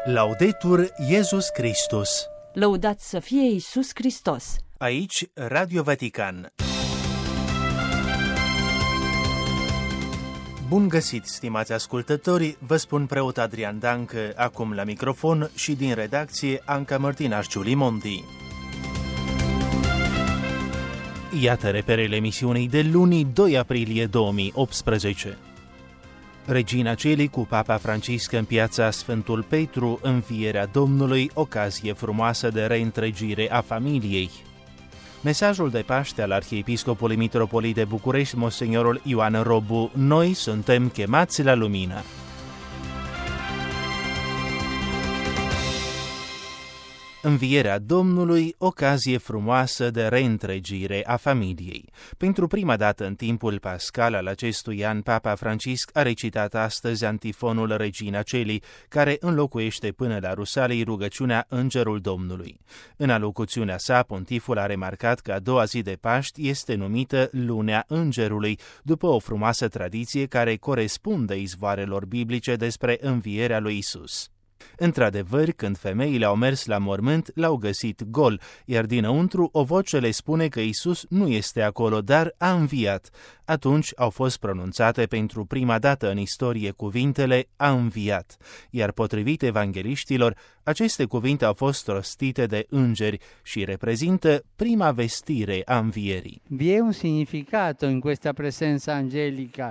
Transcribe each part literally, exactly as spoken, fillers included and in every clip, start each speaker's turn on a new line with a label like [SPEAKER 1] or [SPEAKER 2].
[SPEAKER 1] Laudetur Iesus Christus.
[SPEAKER 2] Lăudat să fie Iisus Hristos.
[SPEAKER 1] Aici Radio Vatican. Bun găsit, stimați ascultători, vă spun preot Adrian Dancă, acum la microfon, și din redacție Anca Mărtinaș Giulimonti. Iată reperele emisiunii de luni, doi aprilie două mii optsprezece. Regina Celii cu Papa Francisc în piața Sfântul Petru, învierea Domnului, ocazie frumoasă de reîntregire a familiei. Mesajul de Paște al Arhiepiscopului Mitropolit de București, Monsignorul Ioan Robu: noi suntem chemați la lumină. Învierea Domnului, ocazie frumoasă de reîntregire a familiei. Pentru prima dată în timpul pascal al acestui an, Papa Francisc a recitat astăzi antifonul Regina Celii, care înlocuiește până la Rusalii rugăciunea Îngerul Domnului. În alocuțiunea sa, pontiful a remarcat că a doua zi de Paști este numită Lunea Îngerului, după o frumoasă tradiție care corespunde izvoarelor biblice despre învierea lui Isus. Într-adevăr, când femeile au mers la mormânt, l-au găsit gol, iar dinăuntru o voce le spune că Isus nu este acolo, dar a înviat. Atunci au fost pronunțate pentru prima dată în istorie cuvintele "a înviat", iar potrivit evangeliștilor, aceste cuvinte au fost rostite de îngeri și reprezintă prima vestire a învierii.
[SPEAKER 3] Vi è un significato in questa presenza angelica,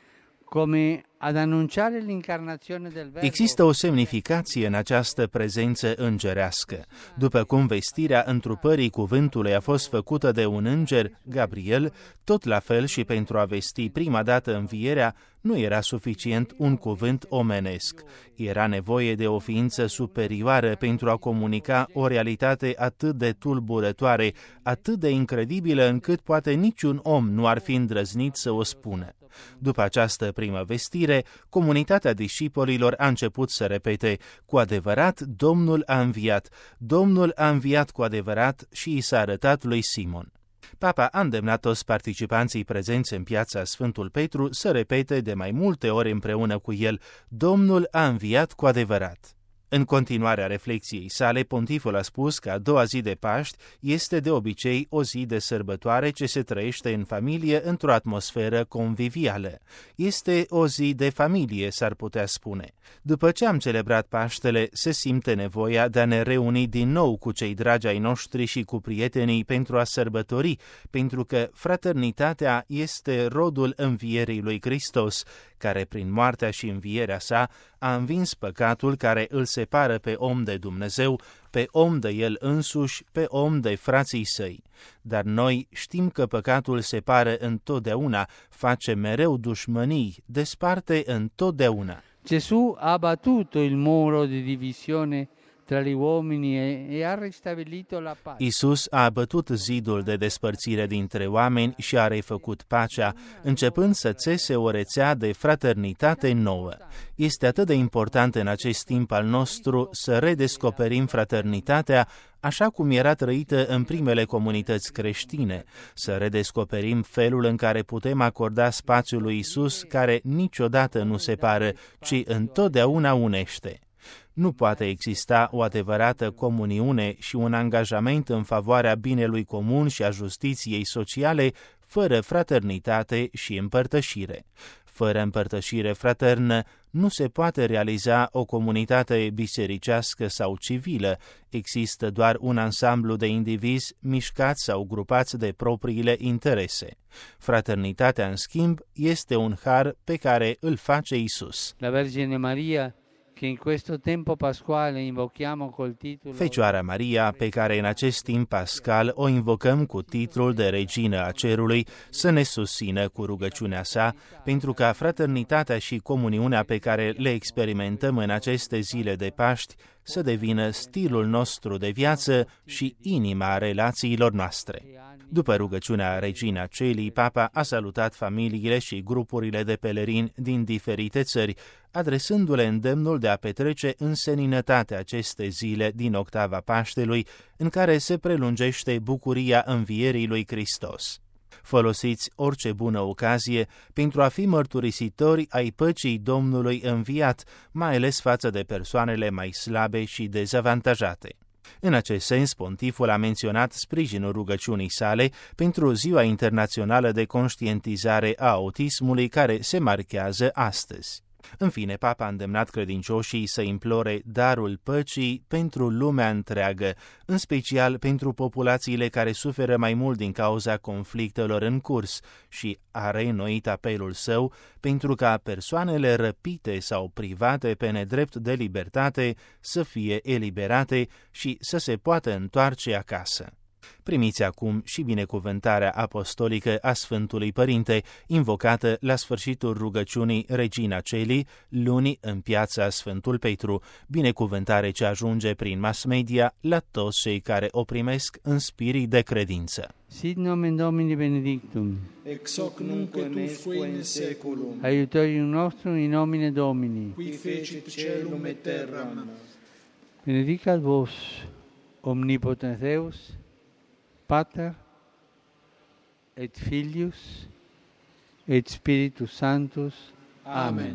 [SPEAKER 3] come ad annunciare l'incarnazione del Verbo.
[SPEAKER 1] Există o semnificație în această prezență îngerească. După cum vestirea întrupării cuvântului a fost făcută de un înger, Gabriel, tot la fel și pentru a vesti prima dată învierea, nu era suficient un cuvânt omenesc. Era nevoie de o ființă superioară pentru a comunica o realitate atât de tulburătoare, atât de incredibilă, încât poate niciun om nu ar fi îndrăznit să o spună. După această primă vestire, comunitatea discipolilor a început să repete: cu adevărat, Domnul a înviat, Domnul a înviat cu adevărat, și i s-a arătat lui Simon. Papa a îndemnat toți participanții prezenți în piața Sfântul Petru să repete de mai multe ori împreună cu el: Domnul a înviat cu adevărat. În continuarea reflexiei sale, pontiful a spus că a doua zi de Paști este de obicei o zi de sărbătoare ce se trăiește în familie într-o atmosferă convivială. Este o zi de familie, s-ar putea spune. După ce am celebrat Paștele, se simte nevoia de a ne reuni din nou cu cei dragi ai noștri și cu prietenii pentru a sărbători, pentru că fraternitatea este rodul învierii lui Hristos, care prin moartea și învierea sa a învins păcatul care îl separă pe om de Dumnezeu, pe om de el însuși, pe om de frații săi. Dar noi știm că păcatul separă întotdeauna, face mereu dușmănii, desparte întotdeauna.
[SPEAKER 3] Gesù ha abbattuto il muro di divisione tra gli uomini e ha ristabilito la pace.
[SPEAKER 1] Isus a abătut zidul de despărțire dintre oameni și a refăcut pacea, începând să țese o rețea de fraternitate nouă. Este atât de important în acest timp al nostru să redescoperim fraternitatea așa cum era trăită în primele comunități creștine, să redescoperim felul în care putem acorda spațiul lui Isus, care niciodată nu separă, ci întotdeauna unește. Nu poate exista o adevărată comuniune și un angajament în favoarea binelui comun și a justiției sociale fără fraternitate și împărtășire. Fără împărtășire fraternă nu se poate realiza o comunitate bisericească sau civilă. Există doar un ansamblu de indivizi mișcați sau grupați de propriile interese. Fraternitatea, în schimb, este un har pe care îl face Isus.
[SPEAKER 3] La Vergine Maria, che in questo tempo pasquale invochiamo col titolo
[SPEAKER 1] Fecioara Maria, pe care în acest timp pascal o invocăm cu titlul de Regină a Cerului, să ne susțină cu rugăciunea sa, pentru ca fraternitatea și comuniunea pe care le experimentăm în aceste zile de Paști să devină stilul nostru de viață și inima relațiilor noastre. După rugăciunea Regina Celii, Papa a salutat familiile și grupurile de pelerini din diferite țări, adresându-le îndemnul de a petrece în seninătate aceste zile din octava Paștelui, în care se prelungește bucuria învierii lui Hristos. Folosiți orice bună ocazie pentru a fi mărturisitori ai păcii Domnului înviat, mai ales față de persoanele mai slabe și dezavantajate. În acest sens, pontiful a menționat sprijinul rugăciunii sale pentru Ziua Internațională de Conștientizare a Autismului, care se marchează astăzi. În fine, Papa a îndemnat credincioșii să implore darul păcii pentru lumea întreagă, în special pentru populațiile care suferă mai mult din cauza conflictelor în curs, și a reînnoit apelul său pentru ca persoanele răpite sau private pe nedrept de libertate să fie eliberate și să se poată întoarce acasă. Primiți acum și binecuvântarea apostolică a Sfântului Părinte, invocată la sfârșitul rugăciunii Regina Caelii, luni în piața Sfântul Petru, binecuvântare ce ajunge prin mass media la toți cei care o primesc în spirit de credință.
[SPEAKER 3] Sit nomen Domini benedictum,
[SPEAKER 4] ex hoc nunc et usque in seculum,
[SPEAKER 3] aiutorium nostrum in nomine Domini,
[SPEAKER 4] qui fecit caelum et terram.
[SPEAKER 3] benedicat vos, omnipotens Deus, Pater, et Filius, et Spiritus Sanctus. Amen.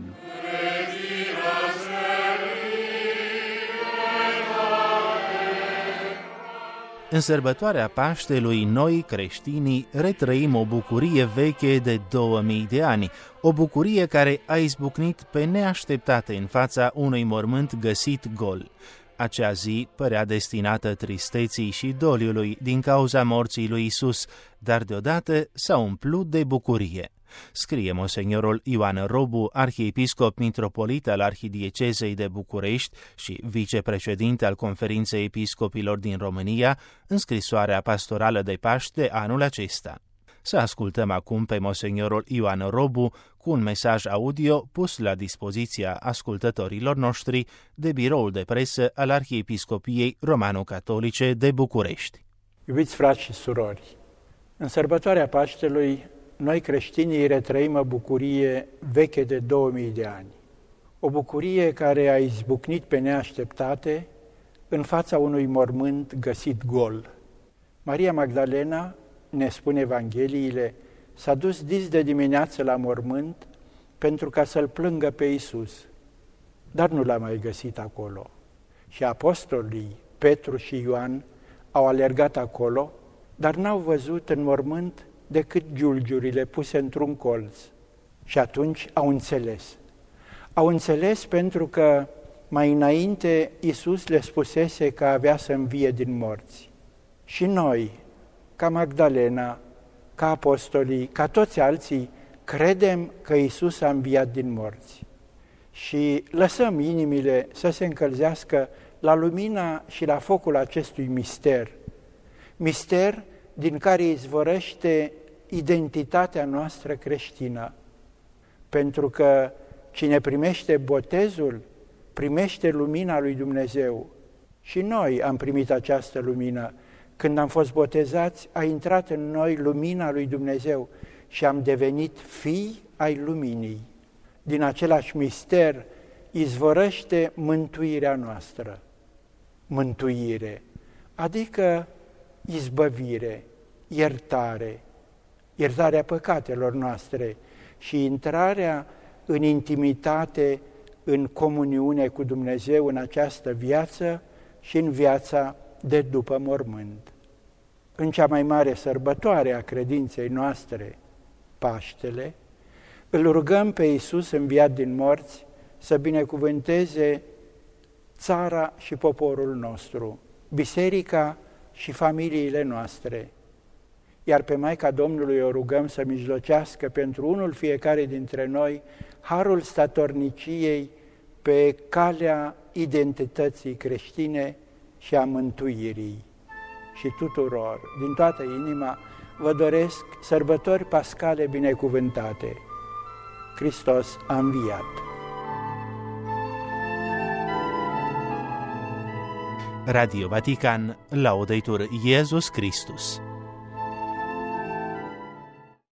[SPEAKER 1] În sărbătoarea Paștelui, noi, creștinii, retrăim o bucurie veche de două mii de ani, o bucurie care a izbucnit pe neașteptate în fața unui mormânt găsit gol. Acea zi părea destinată tristeții și doliului din cauza morții lui Isus, dar deodată s-a umplut de bucurie. Scrie monsignorul Ioan Robu, arhiepiscop mitropolit al Arhidiecezei de București și vicepreședinte al Conferinței Episcopilor din România, în scrisoarea pastorală de Paște anul acesta. Să ascultăm acum pe monsignorul Ioan Robu cu un mesaj audio pus la dispoziția ascultătorilor noștri de biroul de presă al Arhiepiscopiei Romano-Catolice de București.
[SPEAKER 5] Iubiți frați și surori, în sărbătoarea Paștelui, noi creștinii retrăim o bucurie veche de două mii de ani. O bucurie care a izbucnit pe neașteptate în fața unui mormânt găsit gol. Maria Magdalena, ne spun Evangheliile, s-a dus dis de dimineață la mormânt pentru ca să-L plângă pe Iisus, dar nu l-a mai găsit acolo. Și apostolii Petru și Ioan au alergat acolo, dar n-au văzut în mormânt decât giulgiurile puse într-un colț. Și atunci au înțeles. Au înțeles pentru că mai înainte Iisus le spusese că avea să învie din morți. Și noi, ca Magdalena, ca apostolii, ca toți alții, credem că Iisus a înviat din morți. Și lăsăm inimile să se încălzească la lumina și la focul acestui mister. Mister din care izvorăște identitatea noastră creștină. Pentru că cine primește botezul, primește lumina lui Dumnezeu. Și noi am primit această lumină. Când am fost botezați, a intrat în noi lumina lui Dumnezeu și am devenit fii ai luminii. Din același mister izvorăște mântuirea noastră. Mântuire, adică izbăvire, iertare, iertarea păcatelor noastre și intrarea în intimitate, în comuniune cu Dumnezeu în această viață și în viața de după mormânt. În cea mai mare sărbătoare a credinței noastre, Paștele, îl rugăm pe Iisus înviat din morți să binecuvânteze țara și poporul nostru, biserica și familiile noastre. Iar pe Maica Domnului o rugăm să mijlocească pentru unul fiecare dintre noi harul statorniciei pe calea identității creștine și a mântuirii. Și tuturor, din toată inima, vă doresc sărbători pascale binecuvântate. Hristos a înviat!
[SPEAKER 1] Radio Vatican, Laudetur Iesus Christus.